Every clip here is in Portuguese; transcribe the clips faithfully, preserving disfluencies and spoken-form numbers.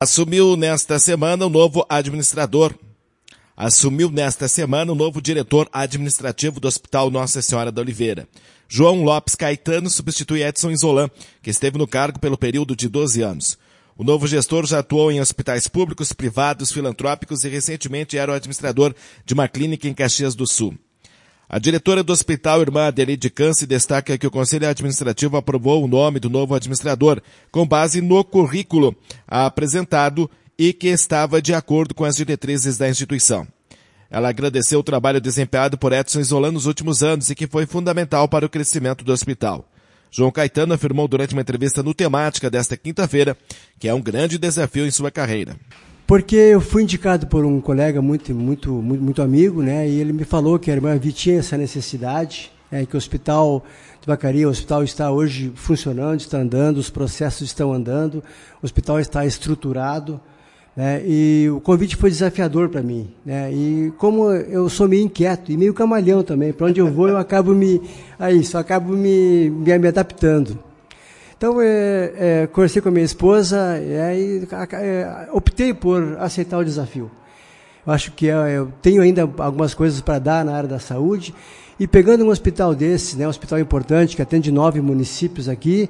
Assumiu nesta semana o novo administrador. Assumiu nesta semana o novo diretor administrativo do Hospital Nossa Senhora da Oliveira. João Lopes Caetano substitui Edson Isolan, que esteve no cargo pelo período de doze anos. O novo gestor já atuou em hospitais públicos, privados, filantrópicos e recentemente era o administrador de uma clínica em Caxias do Sul. A diretora do hospital, irmã Adelaide Câncer, destaca que o Conselho Administrativo aprovou o nome do novo administrador com base no currículo apresentado e que estava de acordo com as diretrizes da instituição. Ela agradeceu o trabalho desempenhado por Edson Isolan nos últimos anos e que foi fundamental para o crescimento do hospital. João Caetano afirmou durante uma entrevista no Temática desta quinta-feira que é um grande desafio em sua carreira. Porque eu fui indicado por um colega muito, muito, muito, muito amigo, né? E ele me falou que a irmã Vi tinha essa necessidade, né, que o hospital de Vacaria, o hospital está hoje funcionando, está andando, os processos estão andando, o hospital está estruturado, né? E o convite foi desafiador para mim, né? E como eu sou meio inquieto e meio camalhão também, para onde eu vou eu acabo me, aí, só acabo me, me, me adaptando. Então, é, é, conversei com a minha esposa é, e é, optei por aceitar o desafio. Eu acho que é, eu tenho ainda algumas coisas para dar na área da saúde e pegando um hospital desse, né, um hospital importante que atende nove municípios aqui,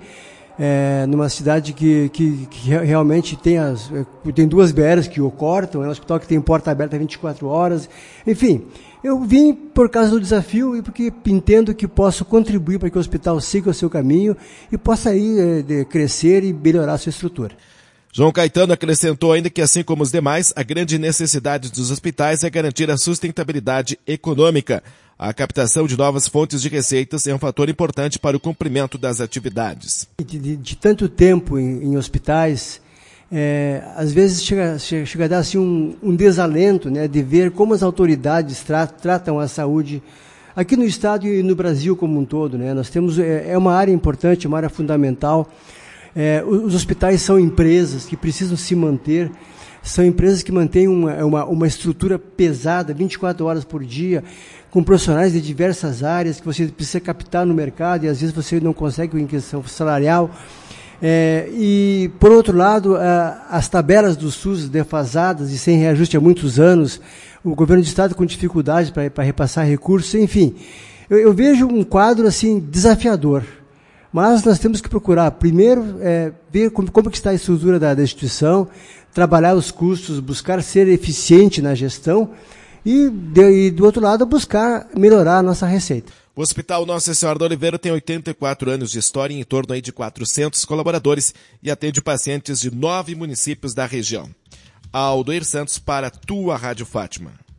é, numa cidade que, que, que realmente tem, as, tem duas B Rs que o cortam, é um hospital que tem porta aberta vinte e quatro horas, enfim. Eu vim por causa do desafio e porque entendo que posso contribuir para que o hospital siga o seu caminho e possa ir, de crescer e melhorar a sua estrutura. João Caetano acrescentou ainda que, assim como os demais, a grande necessidade dos hospitais é garantir a sustentabilidade econômica. A captação de novas fontes de receitas é um fator importante para o cumprimento das atividades. De, de, de tanto tempo em, em hospitais, É, às vezes chega, chega, chega a dar assim, um, um desalento, né, de ver como as autoridades tra tratam a saúde aqui no Estado e no Brasil como um todo. Né? Nós temos, é, é uma área importante, uma área fundamental. É, os hospitais são empresas que precisam se manter, são empresas que mantêm uma, uma, uma estrutura pesada, vinte e quatro horas por dia, com profissionais de diversas áreas que você precisa captar no mercado e às vezes você não consegue com questão salarial. É, e, por outro lado, a, as tabelas do SUS defasadas e sem reajuste há muitos anos, o governo do Estado com dificuldades para repassar recursos, enfim. Eu, eu vejo um quadro assim desafiador, mas nós temos que procurar, primeiro, é, ver como, como que está a estrutura da, da instituição, trabalhar os custos, buscar ser eficiente na gestão e, de, e, do outro lado, buscar melhorar a nossa receita. O Hospital Nossa Senhora da Oliveira tem oitenta e quatro anos de história em torno aí de quatrocentos colaboradores e atende pacientes de nove municípios da região. Aldoir Santos para a tua Rádio Fátima.